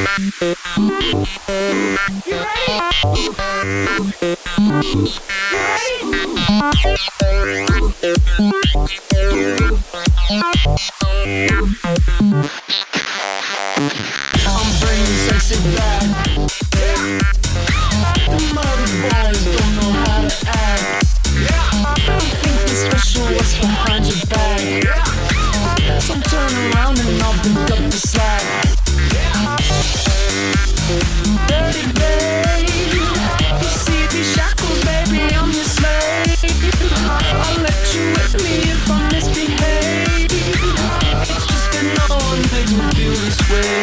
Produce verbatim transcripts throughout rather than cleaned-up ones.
bringing sexy back. The mother boys don't know how to act. Don't think it's special what's behind your back. So turn around and I'll pick up the slack. Dirty babe, you see these shackles, baby, I'm your slave. I'll let you with me if I misbehave. It's just that no one makes me feel this way.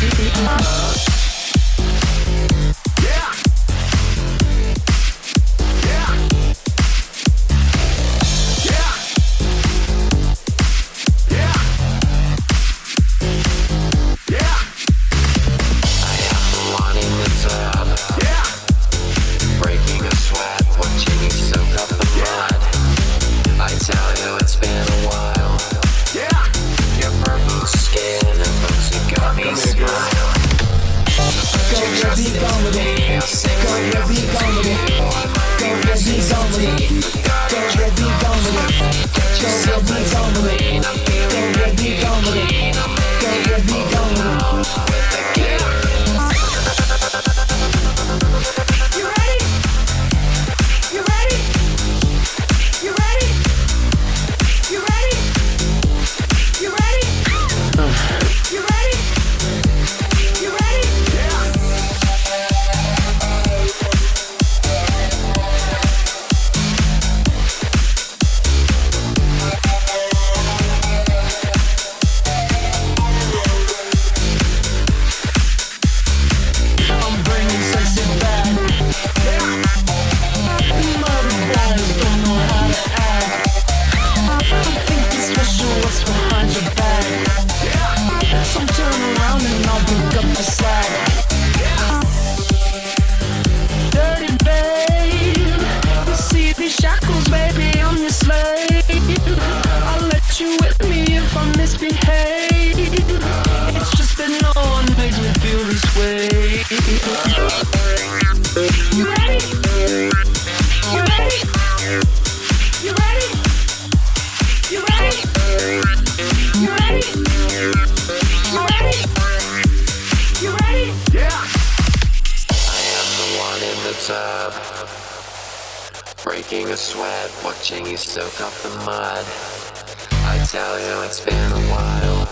Breaking a sweat, watching you soak up the mud. I tell you it's been a while.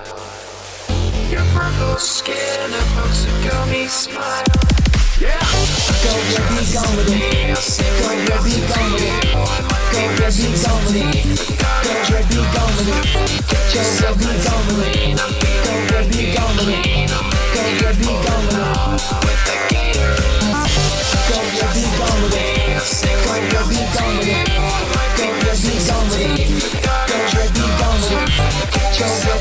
Your purple skin evokes a gummy smile. Yeah. Go get me gone with it. Go get me gone with it. Go get me gone with it. Go get me gone with it. Go get me gone with it. Go get me gone with it. Go get me gone with it. With the gator. Go get me gone with it. Go get me gone with it. Go get me gone with it. Go get me gone with it. Go get